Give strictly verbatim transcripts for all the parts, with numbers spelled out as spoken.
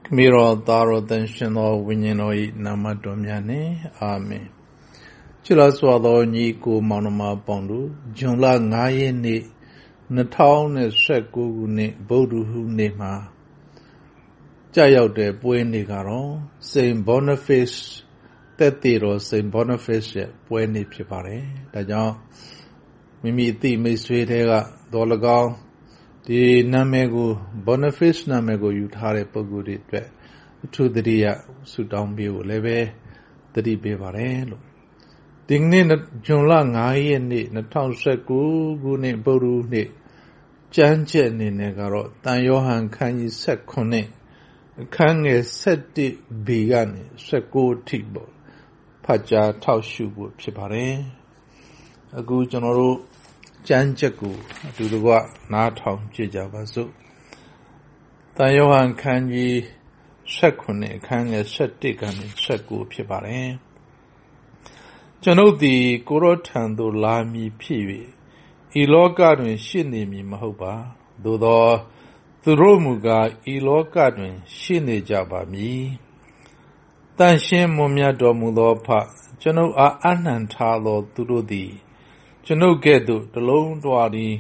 Miro Daro Tenshino Winino Namadomiane, Amen. Chilaswado Niku Manoma Pondu, Junla Ngaye ni Natao ne Seku ne Bodu Nema Jayo de Bueni Garo, Saint Boniface, Tetiro, Saint Boniface, Bueni Pipare, Dajan Mimi Ti Miswedega, Dolagal. The Namego Boniface Namego Utare Poguri to the Dia Sudambu Leve, the Dibevarelo. Dignin Junlang I and Natal Seku, Gune Boru ne Janjet ni Negaro, Dan Johan can you set connect? Can you set the Bigani, Seku Tibo, Paja Taushubu Pipare, a good general. Janjaku, do the work, not home, Javasu. Tayohan can ye secone, can ye set dick and seku pipare. Jano the Gorotando lami pivi, Ilogadwin shinimi mahoba, do the Romuga Ilogadwin shini jaba me. Dan shin mumia domulo pa, Jano a anantalo durudi. Chano Gedu, the lone dwari.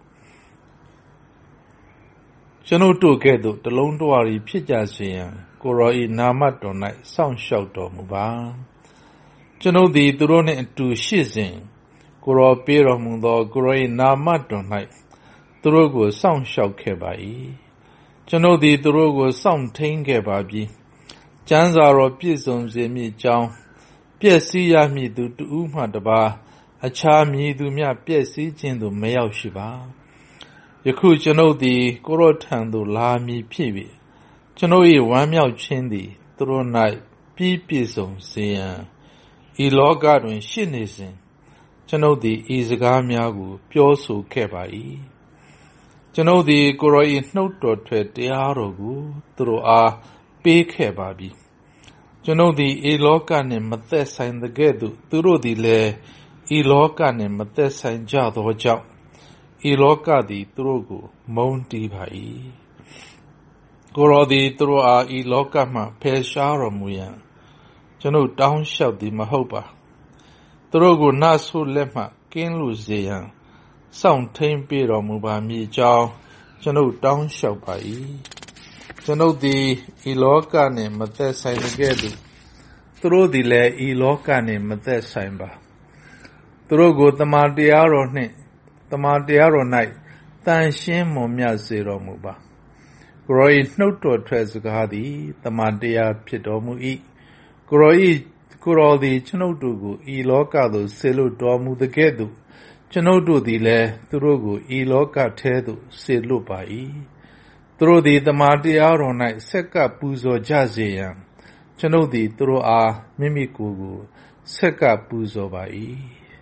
Chano to Gedu, the lone dwari, Pijasian, Goroi Namato night, sound shout of Muba. Chano the Durone to Shizin, Goro Piro Mundo, Goroi Namato night, Drogo sound shout kebai. Chano the Drogo sound tain kebabi. Janzaro Pizon Zemi Jang, Piasia me do to Umadaba. A charm ye do me a piesi jindu mail shiva. Yaku jano the Gorotando la mi pivi. Jano e one meow chindi, through night, peepison, sean. E logadwin shinizin. Jano the Izagamiagu, pioso kebai. Jano the Goroi noto tre diarogu, through a big kebabi. Jano the e logan in Mathesa in the gedu, through the le. Iloka ne mate sain jado jau. Iloka di trugu monti bhai. Goro di tru a iloka ma pesharo muya. Janu down shout di mahoba. Trugu nasu lema kinlu zeyan. Sound tain biro muba mi jau. Janu down shout bhai. Janu di iloka ne mate sain gedu. Tru di le iloka ne mate sain ba. Drogo Tamadiaro ne, Tamadiaro night, Tan Shin Momia Zero Muba. Groi Noto Tresgadi, Tamadia Pitomu E. Groi Guro the Chanodugu, E Locado, Selu Domu the Gedu, Chanodu di le, Drogo, E Loca Tedu, Selupa E. Through the Tamadiaro night, Seka Puzo Jazian, Chanodi through a Mimikugu, Seka Puzo by E.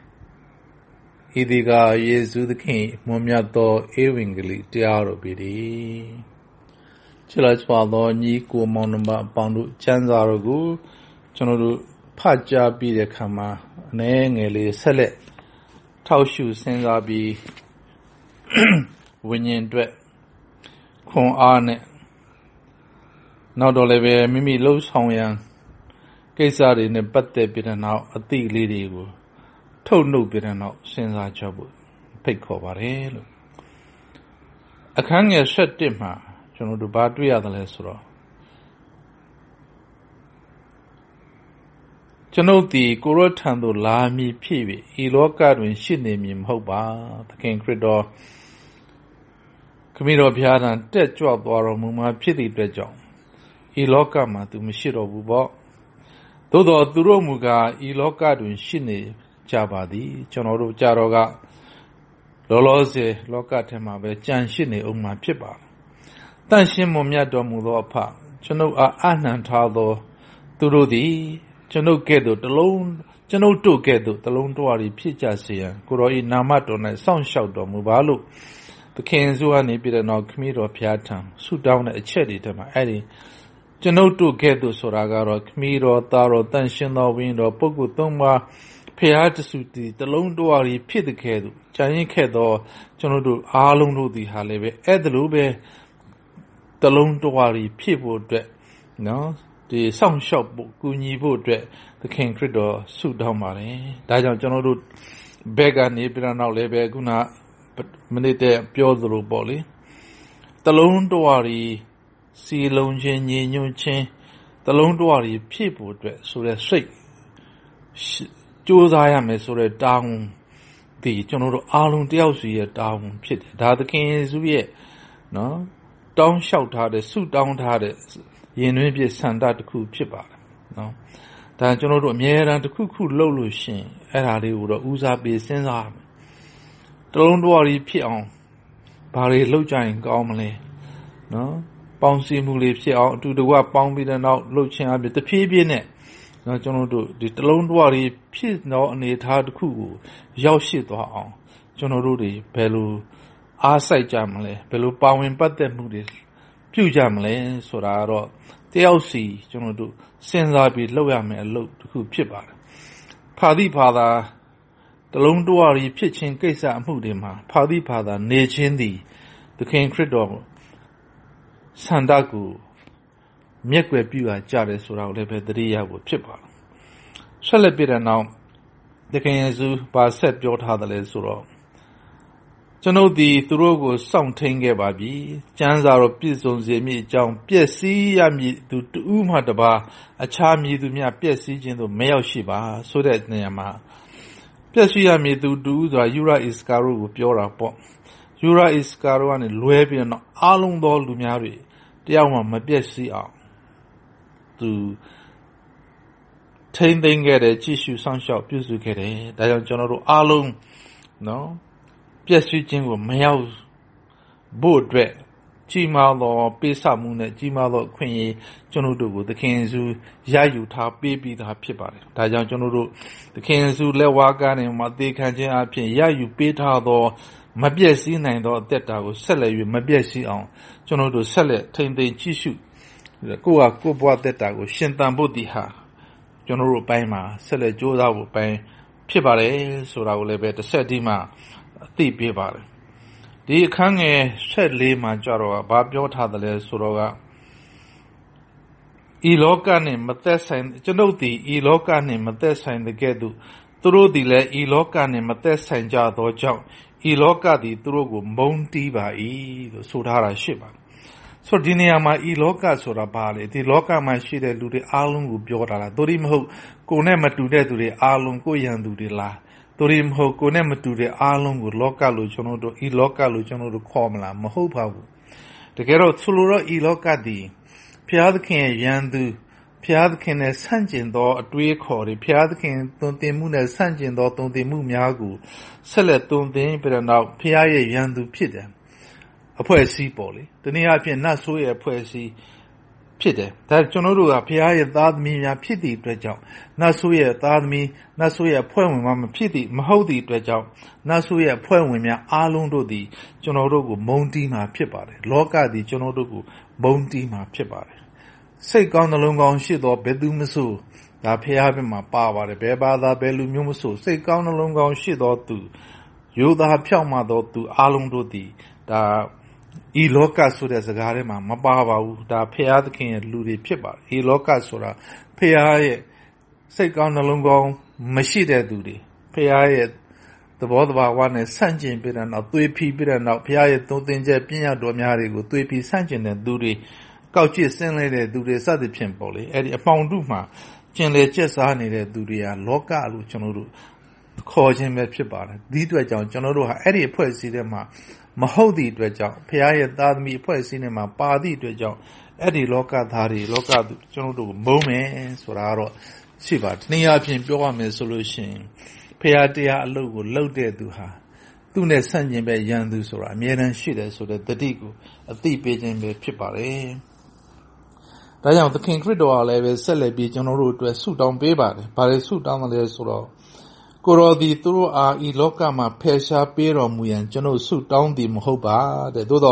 Idiga Yesu the King, Momiato Ewingly, Tiaro Bidi. Chilach Father, Niku Monumba, Pandu, Chanzaragu, Chanodu, Paja Bide Kama, Nangeli, Sele, Taushu Senzabi, Winyan Dwet, Kong Arne, Nodoleve, Mimi Los Hongyang, Kesari in the Batte Bidanao, a tea lady. Told no bitter not since I trouble. Pick over here. I can't get shut dimmer. You know, the bad we are the less raw. You know, the Gorotando la mi pivi, he locked out when she named him Hoba, the king corridor. Committee of Yadan, dead job or Muma pity bejon. He locked out to Mishiro Bubo. Though the Duromuga, he locked out when she named. Jabadi, Chonoru Jaroga, Lolose, Locatema, Janshini, Uma Pipa. Danshin Momia Domulo Pa, Chono a Anantado, Durudi, Chono Gedo, the lone, Chono do Gedo, the lone Dwari Pijasia, Kuroi Namato, and Sound Shout Domubalu. The Kenzuani bid no Kmiro Piatan, suit down a cherry to my Eddie. Chono do Gedo Soragaro, Kmiro, Taro, Danshin, Window, Pogu Tumba. Piatsuti, the lone doari piticadu, Chinese Kedo, Jonodu, Alundu di Halebe, Edlube, the lone doari people, နော်ဒီစောင့်ရှောက်ဖို့ကူညီဖို့အတွက်သခင်ခရစ်တော်ဆုတောင်းပါတယ်ဒါကြောင့်ကျွန်တော်တို့ဘက်ကနေပြနောက်လည်းပဲခုနမိနစ်တဲ့ပြောသလိုပေါ့လေတလုံးတော်ရီစီလုံးချင်းညီညွတ်ချင်းတလုံးတော်ရီဖြည့်ဖို့အတွက်ဆိုတဲ့စိတ်ကြိုးစားရမယ်ဆိုတဲ့တောင်းဒီကျွန်တော်တို့အားလုံးတယောက်စီရဲ့တောင်းဖြစ်တယ်ဒါသခင်ယေရှုရဲ့နော်တောင်းလျှောက်ထားတဲ့ဆုတောင်းထားတဲ့ရင်တွင်းပြဆန္ဒတစ်ခုဖြစ်ပါတယ်နော်ဒါကျွန်တော်တို့အမြဲတမ်းတစ်ခုခုလှုပ်လို့ရှင်အဲ့ဒါလေးကိုတော့ဦးစားပေးစဉ်းစားမယ်တလုံးတော်ရီဖြစ်အောင်ဘာတွေလှုပ်ကြရင်ကောင်းမလဲနော်ပေါင်းစည်းမှုလေးဖြစ်အောင်အတူတကွပေါင်းပြီးတဲ့နောက်လှုပ်ခြင်းအပြင်တဖြည်းဖြည်းနဲ့နော်ကျွန်တော်တို့ဒီတလုံးတော်ရီဖြစ်သောအနေအထားတစ်ခုကိုရောက်ရှိသွားအောင်ကျွန်တော်တို့တွေဘယ်လိုအားစိုက်ကြမလဲဘယ်လိုပါဝင်ပတ်သက်မှုတွေပြုကြမလဲဆိုတာတော့တယောက်စီကျွန်တော်တို့စဉ်းစားပြီးလုပ်ရမယ်အလုပ်တစ်ခုဖြစ်ပါတယ်ဖာတိဖာသာတလုံးတော်ရီဖြစ်ခြင်းကိစ္စအမှုတွေမှာဖာတိဖာသာနေခြင်းသည်သခင်ခရစ်တော်ဆန္ဒကိုမြက်ွယ်ပြုရကြတယ်ဆိုတာကိုလည်းပဲသတိရဖို့ဖြစ်ပါတယ်ဆက်လက်ပြတဲ့နောက်သခင်ယေရှုဘာဆက်ပြောထားတယ်လဲဆိုတော့ကျွန်ုပ်ဒီသူတို့ကိုစောင့်ထိန်ခဲ့ပါပြီကျမ်းစာတော်ပြည့်စုံစေမည်အကြောင်းပျက်စီးရမည်သူတူးမှတပါအခြားမည်သူများပျက်စီးခြင်းသို့မရောက်ရှိပါဆိုတဲ့နေရာမှာပျက်စီးရမည်သူတူးဆိုတာယူရာအစ္စကာရိုကိုပြောတာပေါ့ယူရာအစ္စကာရိုကနေလွဲပြီးတော့အားလုံးသောလူများတွေတယောက်မှမပျက်စီးအောင်သူထိန်သိမ်းခဲ့တယ်ကြည့်ရှုဆောင်ရှောက်ပြုစုခဲ့တယ်ဒါကြောင့်ကျွန်တော်တို့အားလုံးနော်ပျက်စီးခြင်းကိုမရောက်ဖို့အတွက်ကြီးမားသောပေးဆမှုနဲ့ကြီးမားသောအခွင့်အရေးကျွန်တော်တို့ကိုသခင်ယေရှုရယူထားပေးပြီးသားဖြစ်ပါတယ်ဒါကြောင့်ကျွန်တော်တို့သခင်ယေရှုလက်ဝါးကနေမှသေခံခြင်းအပြင်ရယူပေးထားသောမပျက်စီးနိုင်သောအသက်တာကိုဆက်လက်၍မပျက်စီးအောင်ကျွန်တော်တို့ဆက်လက်ထိန်သိမ်းကြည့်ရှုကိုယ့်ဟာကိုယ့်ဘဝသက်တာကိုရှင်သန်ဖို့ဒီဟာကျွန်တော်တို့အပိုင်းမှာဆက်လက်ကြိုးစားဖို့အပိုင်းဖြစ်ပါတယ်ဆိုတာကိုလည်းပဲတစ်ဆက်တည်းမှာအသိပေးပါတယ်ဒီအခန်းငယ်ဆက်လေးမှာကြတော့ဘာပြောထားတယ်လဲဆိုတော့ကဤလောကနဲ့မသက်ဆိုင်ကျွန်ုပ်ဒီဤလောကနဲ့မသက်ဆိုင်တဲ့ကဲ့သို့သူတို့ဒီလည်းဤလောကနဲ့မသက်ဆိုင်ကြသောကြောင့်ဤလောကသည်သူတို့ကိုမုန်းတီးပါ၏လို့ဆိုထားတာရှိပါတယ်ဆိုဒီနေရာမှာဤလောကဆိုတာဘာလဲဒီလောကမှာရှိတဲ့လူတွေအားလုံးကိုပြောတာလားသို့ဒီမဟုတ်ကိုယ်နဲ့မတူတဲ့သူတွေအားလုံးကိုရန်သူတွေလားသို့ဒီမဟုတ်ကိုယ်နဲ့မတူတဲ့အားလုံးကိုလောကလို့ကျွန်တော်တို့ဤလောကလို့ကျွန်တော်တို့ခေါ်မလားမဟုတ်ပါဘူးတကယ်တော့ဆိုလိုတော့ဤလောကသည်ဘုရားသခင်ရဲ့ရန်သူဘုရားသခင်နဲ့ဆန့်ကျင်သောအတွေးခေါ်တွေဘုရားသခင်သွန်သင်မှုနဲ့ဆန့်ကျင်သောသွန်သင်မှုများကိုဆက်လက်သွန်သင်ပြီးတော့ဘုရားရဲ့ရန်သူဖြစ်တယ်အဖွဲ့အစည်းပေါ့လေဒီနေ့အဖြစ်နတ်ဆိုးရဲ့အဖွဲ့အစည်းဖြစ်တယ်ဒါကျွန်တော်တို့ကဘုရားရဲ့သားသမီးများဖြစ်သည့်အတွက်ကြောင့်နတ်ဆိုးရဲ့သားသမီးနတ်ဆိုးရဲ့အဖွဲ့ဝင်များမဖြစ်သည့်မဟုတ်သည့်အတွက်ကြောင့်နတ်ဆိုးရဲ့အဖွဲ့ဝင်များအားလုံးတို့သည်ကျွန်တော်တို့ကိုမုန်းတီးမှာဖြစ်ပါတယ်လောကသည်ကျွန်တော်တို့ကိုမုန်းတီးမှာဖြစ်ပါတယ်စိတ်ကောင်းနှလုံးကောင်းရှိသောဘယ်သူမဆိုဒါဘုရားဘက်မှာပါပါတယ်ဘယ်ဘာသာဘယ်လူမျိုးမဆိုစိတ်ကောင်းနှလုံးကောင်းရှိသောသူယောသားဖြောင့်မသောသူအားလုံးတို့သည်ဒါဤလောကဆိုတဲ့စကားထဲမှာမပါပါဘူးဒါဖရာသခင်ရဲ့လူတွေဖြစ်ပါတယ်ဤလောကဆိုတာဖရာရဲ့စိတ်ကောင်းနှလုံးကောင်းမရှိတဲ့သူတွေဖရာရဲ့သဘောတဘာဝနဲ့ဆန့်ကျင်ပြီးတဲ့နောက်သွေးဖီးပြီးတဲ့နောက်ဖရာရဲ့သုံးသင်ချက်ပြည့်ညတ်တော်များတွေကိုသွေးဖီးဆန့်ကျင်တဲ့သူတွေကောက်ကျစ်ဆင်းလဲတဲ့သူတွေစသဖြင့်ပေါ့လေအဲ့ဒီအပေါင်းတို့မှာကျင်လေကျက်စားနေတဲ့သူတွေကလောကလို့ကျွန်တော်တို့ခေါ်ခြင်းပဲဖြစ်ပါတယ်ဒီအတွက်ကြောင့်ကျွန်တော်တို့ဟာအဲ့ဒီအဖွဲ့အစည်းထဲမှာမဟုတ်သည့်အတွက်ကြောင့်ဖခင်ရဲ့သားသမီးအဖွဲ့အစည်းတွေမှာပါသည့်အတွက်ကြောင့်အဲ့ဒီလောကသားတွေလောကကျွန်တော်တို့ကိုမုန်းမယ်ဆိုတာတော့ရှိပါတနည်းအားဖြင့်ပြောရမယ်ဆိုလို့ရှိရင်ဖခင်တရားအလုပ်ကိုလုပ်တဲ့သူဟာသူ့နဲ့ဆန့်ကျင်ဘက်ရန်သူဆိုတာအမြဲတမ်းရှိတယ်ဆိုတဲ့တတိကိုအသိပေးခြင်းပဲဖြစ်ပါတယ်ဒါကြောင့်သခင်ခရစ်တော်ကလည်းပဲဆက်လက်ပြီးကျွန်တော်တို့အတွက်ဆုတောင်းပေးပါတယ်ဘာလဲဆုတောင်းတယ်လဲဆိုတော့ကိုရောဒီသူတို့အားဤလောကမှာဖယ်ရှားပေးတော်မူရန်ကျွန်ုပ်ဆုတောင်းသည်မဟုတ်ပါတဲ့သို့တော့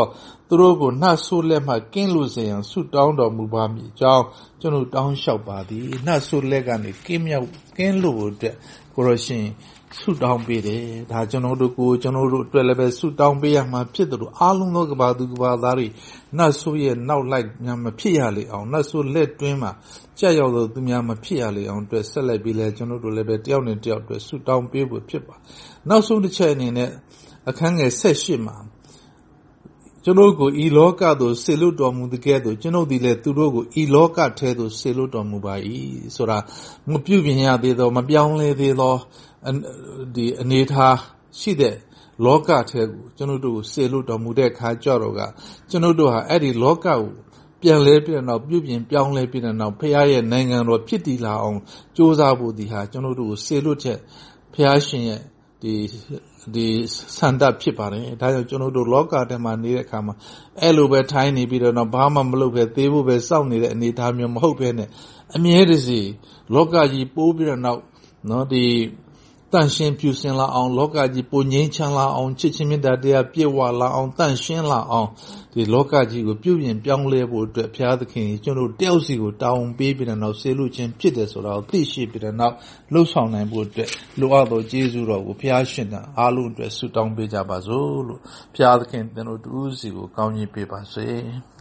သူတို့ကိုနှဆိုးလက်မှကင်းလို့စေရန်ဆုတောင်းတော်မူပါမည်အကြောင်းကျွန်တော်တောင်းလျှောက်ပါသည်နှဆိုးလက်ကနေကင်းမြောက်ကင်းလို့အတွက်ကိုရရှင်ဆုတောင်းပေးတယ်ဒါကျွန်တော်တို့ကိုကျွန်တော်တို့အတွက်လည်းပဲဆုတောင်းပေးရမှာဖြစ်တယ်လို့အားလုံးသောကဘာသူကဘာသားတွေနှဆိုးရဲ့နောက်လိုက်များမဖြစ်ရလေအောင်နှဆိုးလက်တွင်းမှာကြက်ရောက်သောသူများမဖြစ်ရလေအောင်အတွက်ဆက်လက်ပြီးလဲကျွန်တော်တို့လည်းပဲတယောက်နဲ့တယောက်အတွက်ဆုတောင်းပေးဖို့ဖြစ်ပါနောက်ဆုံးတစ်ချက်အနေနဲ့အခန်းငယ်၁၈မှာကျွန်တော်ကိုဤလောကသို့ဆေလွတ်တော်မူတဲ့ကဲ့သို့ကျွန်ုပ်သည်လည်းသူတို့ကိုဤလောကထဲသို့ဆေလွတ်တော်မူပါ၏ဆိုတာမပြုပြင်ရသေးသောမပြောင်းလဲသေးသောဒီအနေထားရှိတဲ့လောကထဲကိုကျွန်တော်တို့ကိုဆေလွတ်တော်မူတဲ့အခါကြတော့ကကျွန်တော်တို့ဟာအဲ့ဒီလောကကိုပြန်လဲပြီးတော့ပြုပြင်ပြောင်းလဲပြီးတော့ဖခင်ရဲ့နိုင်ငံတော်ဖြစ်တည်လာအောင်ကြိုးစားဖို့ဒီဟာကျွန်တော်တို့ကိုဆေလွတ်ချက်ဖခင်ရှင်ရဲ့ဒီဒီစန္ဒဖြစ်ပါတယ်ဒါကြောင့်ကျွန်တော်တို့လောကထဲမှာနေတဲ့အခါမှာအဲ့လိုပဲထိုင်းနေပြီးတော့ဘာမှမလုပ်ပဲသေးဖို့ပဲစောင့်နေတဲ့အနေအထားမျိုးမဟုတ်ဘဲနဲ့အမြဲတစေလောကကြီးပိုးပြီးတော့နောက်နော်ဒီတန့်ရှင်းဖြူစင်လာအောင်လောကကြီးပုံငိမ့်ချမ်းလာအောင်ချစ်ချင်းမေတ္တာတရားပြည့်ဝလာအောင်တန့်ရှင်းလာအောင်ဒီလောကကြီးကိုပြုပြင်ပြောင်းလဲဖို့အတွက်ဘုရားသခင်ကျွန်တော်တယောက်စီကိုတောင်းပေးပြီးတော့ဆေလူချင်းဖြစ်တယ်ဆိုတာကိုသိရှိပြီးတော့နောက်လှုပ်ဆောင်နိုင်ဖို့အတွက်လိုအပ်သောကျေးဇူးတော်ကိုဘုရားရှင်ကအားလုံးအတွက်ဆုတောင်းပေးကြပါစို့လို့ဘုရားသခင်ကျွန်တော်တို့စီကိုကောင်းကြီးပေးပါစေ